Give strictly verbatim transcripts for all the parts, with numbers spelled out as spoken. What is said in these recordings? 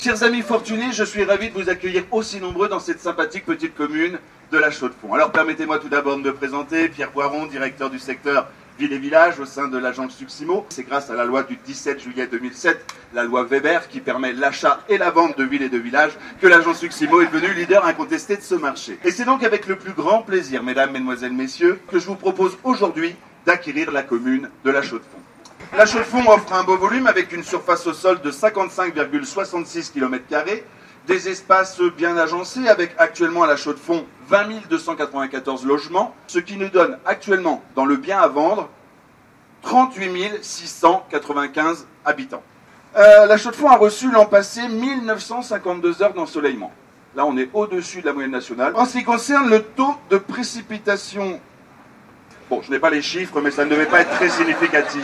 Chers amis fortunés, je suis ravi de vous accueillir aussi nombreux dans cette sympathique petite commune de la Chaux-de-Fonds. Alors permettez-moi tout d'abord de me présenter, Pierre Boiron, directeur du secteur Ville et Village au sein de l'agence Succimo. C'est grâce à la loi du dix-sept juillet deux mille sept, la loi Weber, qui permet l'achat et la vente de villes et de villages, que l'agence Succimo est devenue leader incontesté de ce marché. Et c'est donc avec le plus grand plaisir, mesdames, mesdemoiselles, messieurs, que je vous propose aujourd'hui d'acquérir la commune de la Chaux-de-Fonds. La Chaux-de-Fonds offre un beau volume avec une surface au sol de cinquante-cinq virgule soixante-six kilomètres carrés, des espaces bien agencés avec actuellement à la Chaux-de-Fonds vingt mille deux cent quatre-vingt-quatorze logements, ce qui nous donne actuellement dans le bien à vendre trente-huit mille six cent quatre-vingt-quinze habitants. Euh, la Chaux-de-Fonds a reçu l'an passé mille neuf cent cinquante-deux heures d'ensoleillement. Là on est au-dessus de la moyenne nationale. En ce qui concerne le taux de précipitation, bon, je n'ai pas les chiffres, mais ça ne devait pas être très significatif.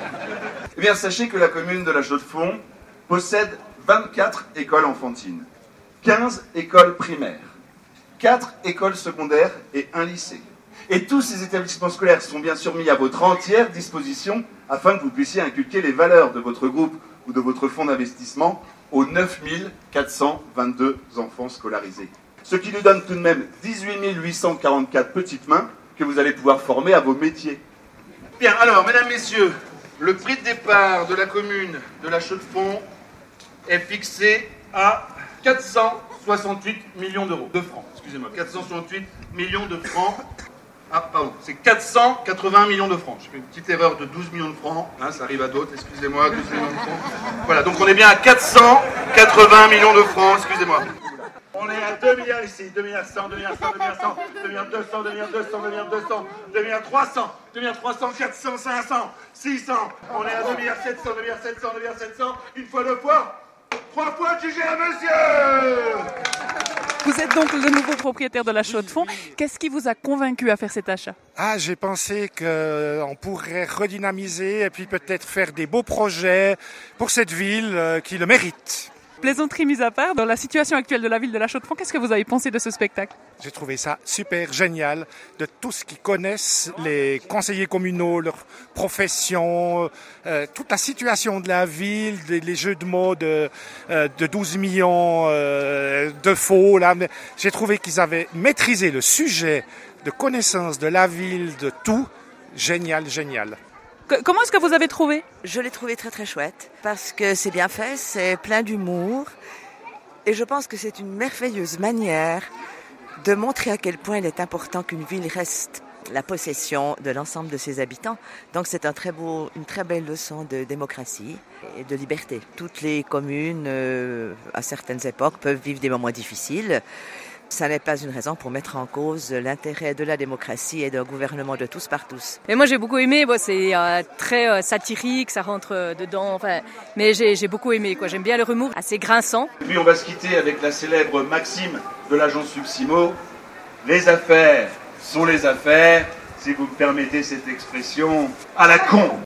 Eh bien, sachez que la commune de la Chaux-de-Fonds possède vingt-quatre écoles enfantines, quinze écoles primaires, quatre écoles secondaires et un lycée. Et tous ces établissements scolaires sont bien sûr mis à votre entière disposition afin que vous puissiez inculquer les valeurs de votre groupe ou de votre fonds d'investissement aux neuf mille quatre cent vingt-deux enfants scolarisés. Ce qui nous donne tout de même dix-huit mille huit cent quarante-quatre petites mains que vous allez pouvoir former à vos métiers. Bien, alors, mesdames, messieurs, le prix de départ de la commune de la Chaux-de-Fonds est fixé à quatre cent soixante-huit millions d'euros, de francs, excusez-moi, quatre cent soixante-huit millions de francs. Ah, pardon, c'est quatre cent quatre-vingts millions de francs. J'ai fait une petite erreur de douze millions de francs, hein, ça arrive à d'autres, excusez-moi, douze millions de francs. Voilà, donc on est bien à quatre cent quatre-vingts millions de francs, excusez-moi. On est à deux milliards ici, deux milliards cent, deux milliards cent, deux milliards cent, deux milliards deux cents, deux milliards deux cents, deux milliards deux cents, deux milliards trois cents, deux milliards trois cents, quatre cents, cinq cents, six cents. On est à deux milliards sept cents, deux milliards sept cents, deux milliards sept cents, une fois, deux fois, trois fois, G G à monsieur. Vous êtes donc le nouveau propriétaire de la Chaux-de-Fonds. Qu'est-ce qui vous a convaincu à faire cet achat? Ah, j'ai pensé qu'on pourrait redynamiser et puis peut-être faire des beaux projets pour cette ville euh, qui le mérite. Plaisanterie mise à part, dans la situation actuelle de la ville de la Chaux-de-Fonds, qu'est-ce que vous avez pensé de ce spectacle? J'ai trouvé ça super génial, de tous qui connaissent les conseillers communaux, leur profession, euh, toute la situation de la ville, les, les jeux de mots de, euh, de douze millions euh, de faux. Là. Mais j'ai trouvé qu'ils avaient maîtrisé le sujet de connaissance de la ville, de tout. Génial, génial. Comment est-ce que vous avez trouvé? Je l'ai trouvé très très chouette parce que c'est bien fait, c'est plein d'humour et je pense que c'est une merveilleuse manière de montrer à quel point il est important qu'une ville reste la possession de l'ensemble de ses habitants. Donc c'est un très beau, une très belle leçon de démocratie et de liberté. Toutes les communes, euh, à certaines époques, peuvent vivre des moments difficiles. Ça n'est pas une raison pour mettre en cause l'intérêt de la démocratie et d'un gouvernement de tous par tous. Et moi j'ai beaucoup aimé, bon, c'est euh, très euh, satirique, ça rentre euh, dedans, enfin, mais j'ai, j'ai beaucoup aimé, quoi. J'aime bien leur humour, assez grinçant. Puis on va se quitter avec la célèbre maxime de l'agence Succimo. Les affaires sont les affaires, si vous me permettez cette expression, à la con.